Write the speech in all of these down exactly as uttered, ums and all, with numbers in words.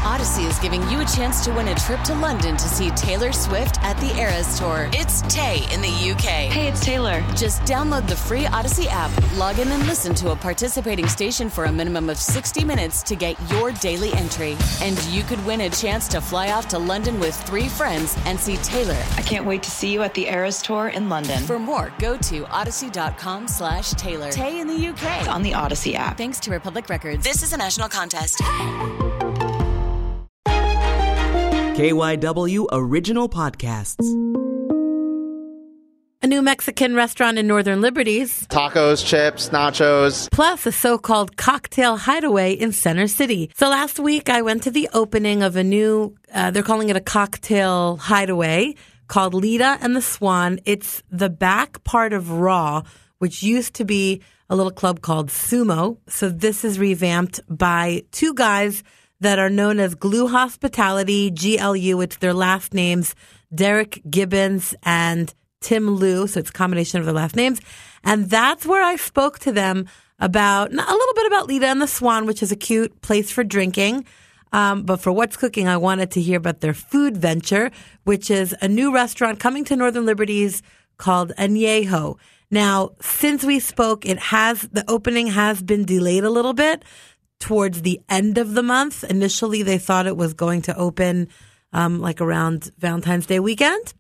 Odyssey is giving you a chance to win a trip to London to see Taylor Swift at the Eras Tour. It's Tay in the U K. Hey, it's Taylor. Just download the free Odyssey app, log in and listen to a participating station for a minimum of sixty minutes to get your daily entry. And you could win a chance to fly off to London with three friends and see Taylor. I can't wait to see you at the Eras Tour in London. For more, go to odyssey.com slash Taylor. Tay in the U K. It's on the Odyssey app. Thanks to Republic Records. This is a national contest. K Y W Original Podcasts. A new Mexican restaurant in Northern Liberties. Tacos, chips, nachos. Plus a so-called cocktail hideaway in Center City. So last week I went to the opening of a new, uh, they're calling it a cocktail hideaway called Lita and the Swan. It's the back part of Raw, which used to be a little club called Sumo. So this is revamped by two guys that are known as Glue Hospitality, G L U. It's their last names, Derek Gibbons and Tim Liu. So it's a combination of their last names. And that's where I spoke to them about a little bit about Lita and the Swan, which is a cute place for drinking. Um, but for What's Cooking, I wanted to hear about their food venture, which is a new restaurant coming to Northern Liberties called Añejo. Now, since we spoke, it has, the opening has been delayed a little bit towards the end of the month. Initially, they thought it was going to open um, like around Valentine's Day weekend,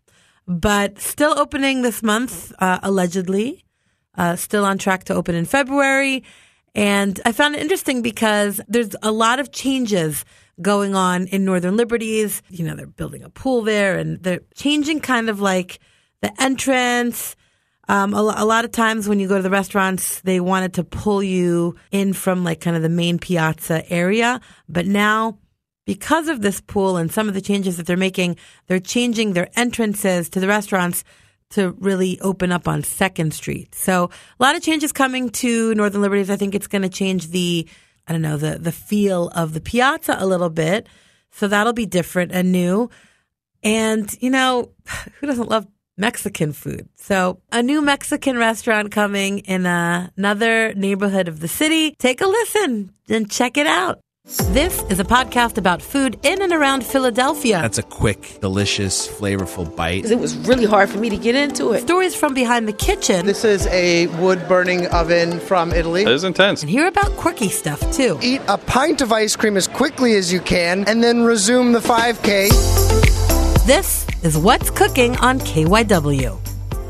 but still opening this month, uh, allegedly, uh, still on track to open in February. And I found it interesting because there's a lot of changes going on in Northern Liberties. You know, they're building a pool there and they're changing kind of like the entrance. Um, a, a lot of times when you go to the restaurants, they wanted to pull you in from like kind of the main piazza area. But now, because of this pool and some of the changes that they're making, they're changing their entrances to the restaurants to really open up on Second Street. So a lot of changes coming to Northern Liberties. I think it's going to change the, I don't know, the, the feel of the piazza a little bit. So that'll be different and new. And, you know, who doesn't love Mexican food? So a new Mexican restaurant coming in uh, another neighborhood of the city. Take a listen and check it out. This is a podcast about food in and around Philadelphia. That's a quick, delicious, flavorful bite. It was really hard for me to get into it. Stories from behind the kitchen. This is a wood-burning oven from Italy. It is intense. And hear about quirky stuff, too. Eat a pint of ice cream as quickly as you can, and then resume the five K. This is What's Cooking on K Y W.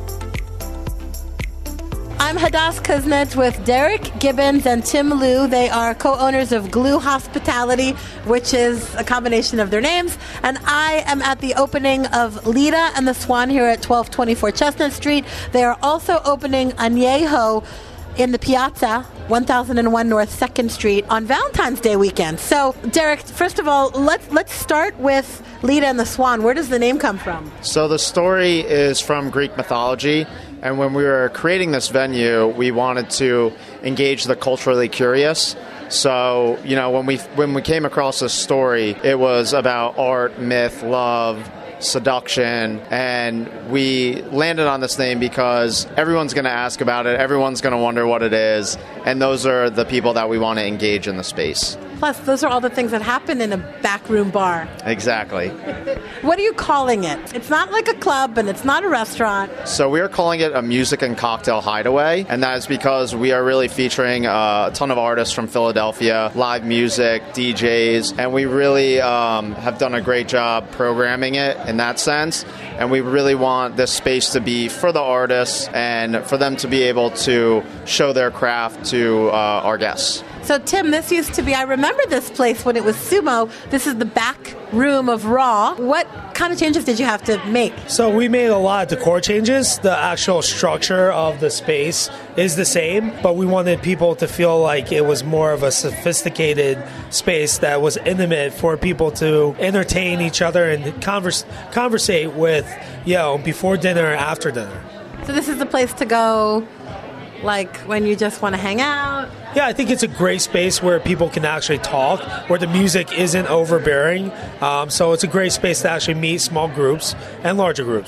I'm Hadass Kuznets with Derek Gibbons and Tim Liu. They are co-owners of Glue Hospitality, which is a combination of their names. And I am at the opening of Lita and the Swan here at twelve twenty-four Chestnut Street. They are also opening Añejo in the Piazza, one thousand one North second Street on Valentine's Day weekend. So, Derek, first of all, let's let's start with Lita and the Swan. Where does the name come from? So the story is from Greek mythology. And when we were creating this venue, we wanted to engage the culturally curious. So, you know, when we when we came across this story, it was about art, myth, love, seduction, and we landed on this name because everyone's going to ask about it, everyone's going to wonder what it is, and those are the people that we want to engage in the space. Plus, those are all the things that happen in a backroom bar. Exactly. What are you calling it? It's not like a club and it's not a restaurant. So we are calling it a music and cocktail hideaway, and that is because we are really featuring uh, a ton of artists from Philadelphia, live music, D Js, and we really um, have done a great job programming it in that sense. And we really want this space to be for the artists and for them to be able to show their craft to uh, our guests. So, Tim, this used to be, I remember this place when it was Sumo. This is the back room of Raw. What kind of changes did you have to make? So we made a lot of decor changes. The actual structure of the space is the same, but we wanted people to feel like it was more of a sophisticated space that was intimate for people to entertain each other and converse, conversate with, you know, before dinner or after dinner. So this is the place to go, like, when you just want to hang out? Yeah, I think it's a great space where people can actually talk, where the music isn't overbearing. Um, so it's a great space to actually meet small groups and larger groups.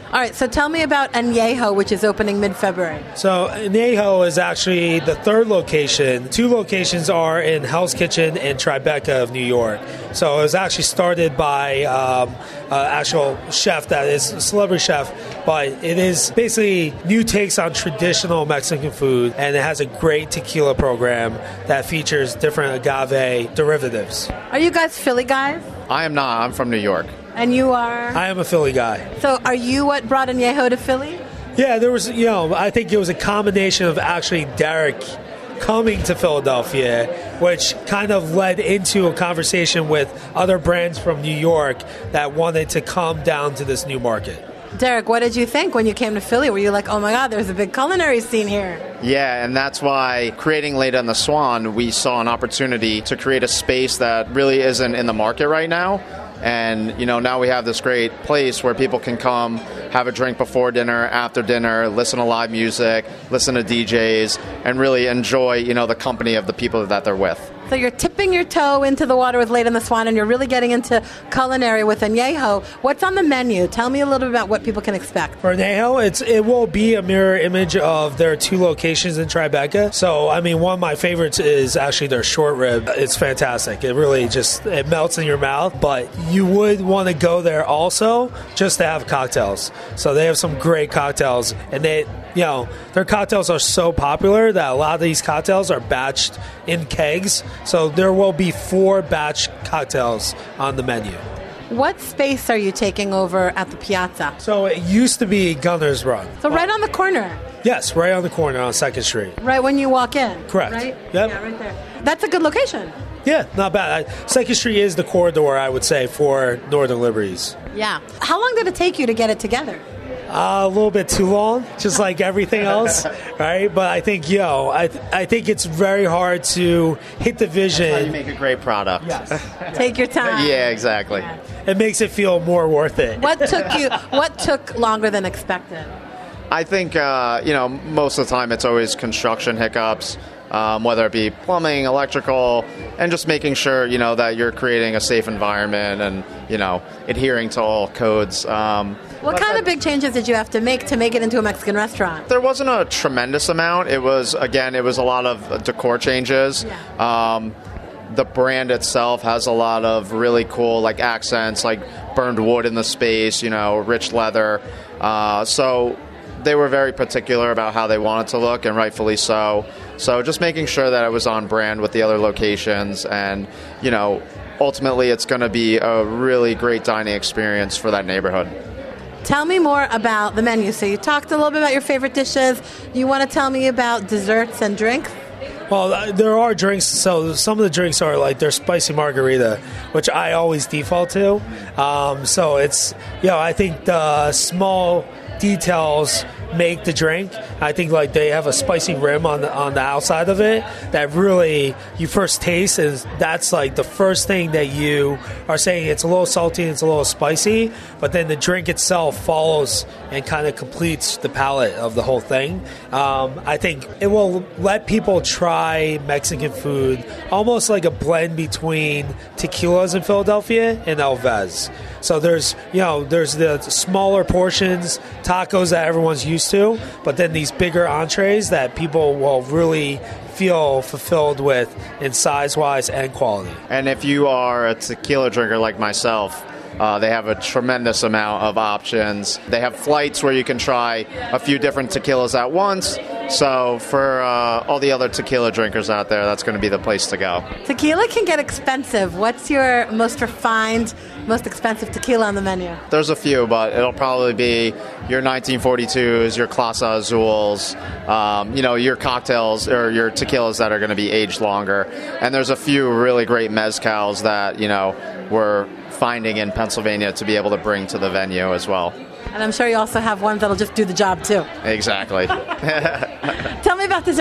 All right, so tell me about Añejo, which is opening mid-February. So Añejo is actually the third location. Two locations are in Hell's Kitchen and Tribeca of New York. So it was actually started by um, an actual chef that is a celebrity chef, but it is basically new takes on traditional Mexican food, and it has a great tequila program that features different agave derivatives. Are you guys Philly guys? I am not. I'm from New York. And you are? I am a Philly guy. So are you what brought Añejo to Philly? Yeah, there was, you know, I think it was a combination of actually Derek coming to Philadelphia, which kind of led into a conversation with other brands from New York that wanted to come down to this new market. Derek, what did you think when you came to Philly? Were you like, oh my God, there's a big culinary scene here? Yeah, and that's why creating Leda and the Swan, we saw an opportunity to create a space that really isn't in the market right now. And, you know, now we have this great place where people can come, have a drink before dinner, after dinner, listen to live music, listen to D Js, and really enjoy, you know, the company of the people that they're with. So you're tipping your toe into the water with Leda and the Swan, and you're really getting into culinary with Añejo. What's on the menu? Tell me a little bit about what people can expect. For Añejo, it's it will be a mirror image of their two locations in Tribeca. So, I mean, one of my favorites is actually their short rib. It's fantastic. It really just, it melts in your mouth, but you would want to go there also just to have cocktails. So they have some great cocktails, and they, you know, their cocktails are so popular that a lot of these cocktails are batched in kegs. So there will be four batch cocktails on the menu. What space are you taking over at the Piazza? So it used to be Gunner's Run. So right on the corner? Yes, right on the corner on second Street. Right when you walk in? Correct. Right? Yep. Yeah, right there. That's a good location. Yeah, not bad. second Street is the corridor, I would say, for Northern Liberties. Yeah. How long did it take you to get it together? Uh, a little bit too long, just like everything else, right? But I think, yo, I th- I think it's very hard to hit the vision. That's how you make a great product. Yes. Take your time. Yeah, exactly. Yeah. It makes it feel more worth it. What took you? What took longer than expected? I think, uh, you know, most of the time it's always construction hiccups, um, whether it be plumbing, electrical, and just making sure, you know, that you're creating a safe environment and, you know, adhering to all codes. Um, What kind of big changes did you have to make to make it into a Mexican restaurant? There wasn't a tremendous amount. It was, again, it was a lot of decor changes. Yeah. Um, the brand itself has a lot of really cool, like, accents, like burned wood in the space, you know, rich leather. Uh, so they were very particular about how they wanted to look, and rightfully so. So just making sure that it was on brand with the other locations, and, you know, ultimately it's going to be a really great dining experience for that neighborhood. Tell me more about the menu. So you talked a little bit about your favorite dishes. You want to tell me about desserts and drinks? Well, uh, there are drinks. So some of the drinks are like their spicy margarita, which I always default to. Um, so it's, you know, I think the small details make the drink. I think like they have a spicy rim on the on the outside of it that really you first taste, and that's like the first thing that you are saying. It's a little salty, it's a little spicy, but then the drink itself follows and kind of completes the palate of the whole thing. Um, I think it will let people try Mexican food, almost like a blend between tequilas in Philadelphia and Alves. So there's, you know, there's the smaller portions, tacos that everyone's used to, but then these bigger entrees that people will really feel fulfilled with in size-wise and quality. And if you are a tequila drinker like myself, Uh, they have a tremendous amount of options. They have flights where you can try a few different tequilas at once. So for uh, all the other tequila drinkers out there, that's going to be the place to go. Tequila can get expensive. What's your most refined, most expensive tequila on the menu? There's a few, but it'll probably be your nineteen forty-twos, your Clase Azules, um, you know, your cocktails or your tequilas that are going to be aged longer. And there's a few really great mezcals that, you know, we're finding in Pennsylvania to be able to bring to the venue as well. And I'm sure you also have ones that'll just do the job too. Exactly. Tell me about desserts.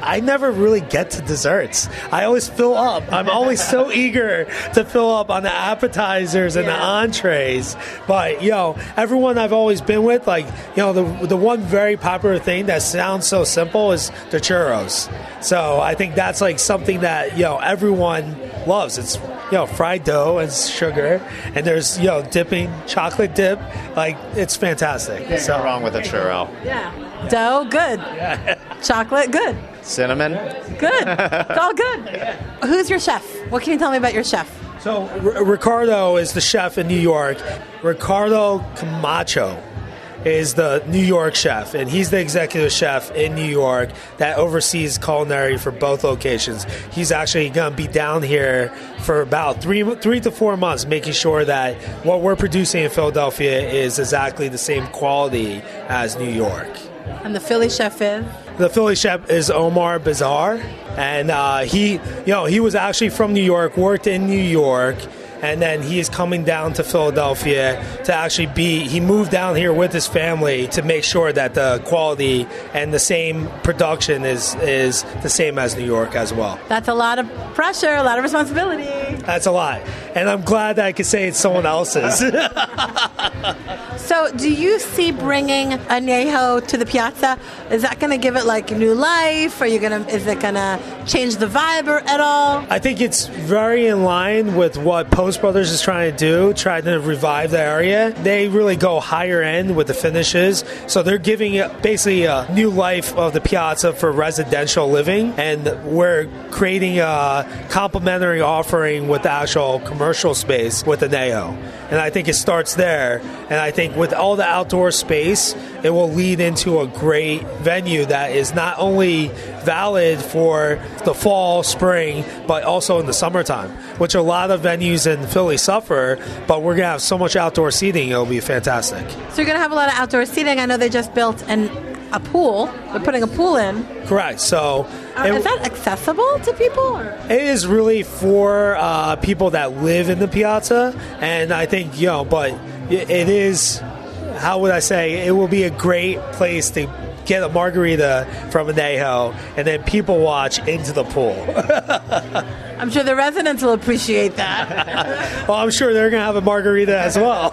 I never really get to desserts. I always fill up. I'm always so eager to fill up on the appetizers and yeah. the entrees. But, you know, everyone I've always been with, like, you know, the the one very popular thing that sounds so simple is the churros. So I think that's like something that, you know, everyone loves. It's, you know, fried dough and sugar, and there's, you know, dipping, chocolate dip. Like, it's fantastic. Can't so go wrong with a churro. Yeah. Dough, good. Yeah. Chocolate, good. Cinnamon? Good. It's all good. Who's your chef? What can you tell me about your chef? So R- Ricardo is the chef in New York. Ricardo Camacho is the New York chef, and he's the executive chef in New York that oversees culinary for both locations. He's actually going to be down here for about three three to four months, making sure that what we're producing in Philadelphia is exactly the same quality as New York. And the Philly chef is? The Philly chef is Omar Bazar, and uh, he, you know, he was actually from New York, worked in New York, and then he is coming down to Philadelphia to actually be, he moved down here with his family to make sure that the quality and the same production is, is the same as New York as well. That's a lot of pressure, a lot of responsibility. That's a lot. And I'm glad that I could say it's someone else's. So do you see bringing Añejo to the Piazza? Is that going to give it like new life? Are you going to, is it going to change the vibe or, at all? I think it's very in line with what Post Brothers is trying to do, trying to revive the area. They really go higher end with the finishes. So they're giving it basically a new life of the Piazza for residential living. And we're creating a complementary offering with the actual commercial space with Añejo. And I think it starts there. And I think with all the outdoor space, it will lead into a great venue that is not only valid for the fall, spring, but also in the summertime, which a lot of venues in Philly suffer, but we're going to have so much outdoor seating, it'll be fantastic. So you're going to have a lot of outdoor seating. I know they just built an, a pool. They're putting a pool in. Correct. So uh, it, is that accessible to people? Or? It is really for uh, people that live in the Piazza, and I think, you know, but it, it is, how would I say, it will be a great place to get a margarita from Añejo and then people watch into the pool. I'm sure the residents will appreciate that. Well, I'm sure they're going to have a margarita as well.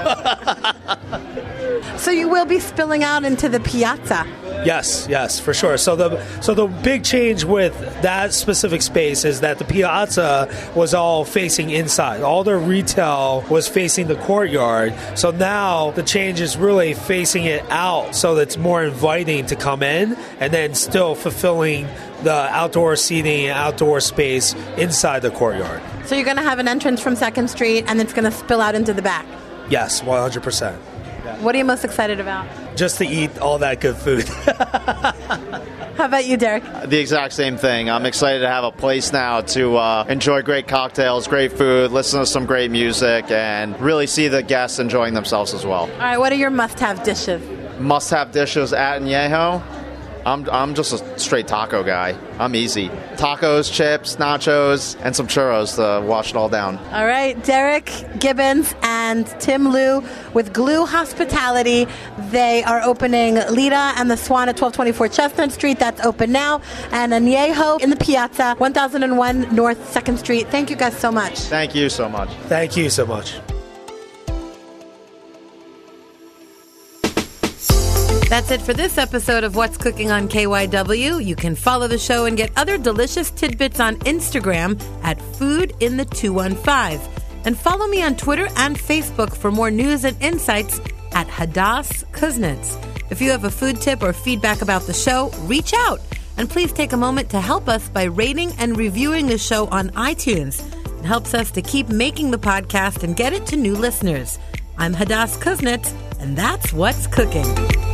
So you will be spilling out into the Piazza. Yes, yes, for sure. So the so the big change with that specific space is that the Piazza was all facing inside. All the retail was facing the courtyard. So now the change is really facing it out so that it's more inviting to come in and then still fulfilling the outdoor seating and outdoor space inside the courtyard. So you're going to have an entrance from Second Street and it's going to spill out into the back? Yes, one hundred percent. What are you most excited about? Just to eat all that good food. How about you, Derek? The exact same thing. I'm excited to have a place now to uh, enjoy great cocktails, great food, listen to some great music, and really see the guests enjoying themselves as well. All right, what are your must-have dishes? Must-have dishes at Añejo? I'm I'm just a straight taco guy. I'm easy. Tacos, chips, nachos, and some churros to wash it all down. All right, Derek Gibbons and Tim Liu with Glue Hospitality. They are opening Lita and the Swan at twelve twenty-four Chestnut Street. That's open now. And Añejo in the Piazza, one thousand one North second Street. Thank you guys so much. Thank you so much. Thank you so much. That's it for this episode of What's Cooking on K Y W. You can follow the show and get other delicious tidbits on Instagram at Food in the two one five. And follow me on Twitter and Facebook for more news and insights at Hadass Kuznets. If you have a food tip or feedback about the show, reach out. And please take a moment to help us by rating and reviewing the show on iTunes. It helps us to keep making the podcast and get it to new listeners. I'm Hadass Kuznets, and that's What's Cooking.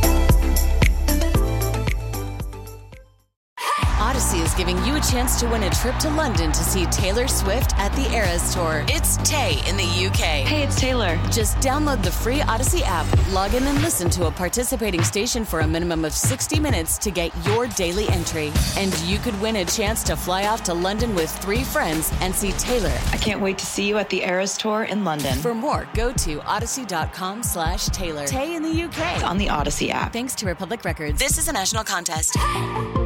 Odyssey is giving you a chance to win a trip to London to see Taylor Swift at the Eras Tour. It's Tay in the U K. Hey, it's Taylor. Just download the free Odyssey app, log in and listen to a participating station for a minimum of sixty minutes to get your daily entry. And you could win a chance to fly off to London with three friends and see Taylor. I can't wait to see you at the Eras Tour in London. For more, go to odyssey.com slash Taylor. Tay in the U K. On the Odyssey app. Thanks to Republic Records. This is a national contest.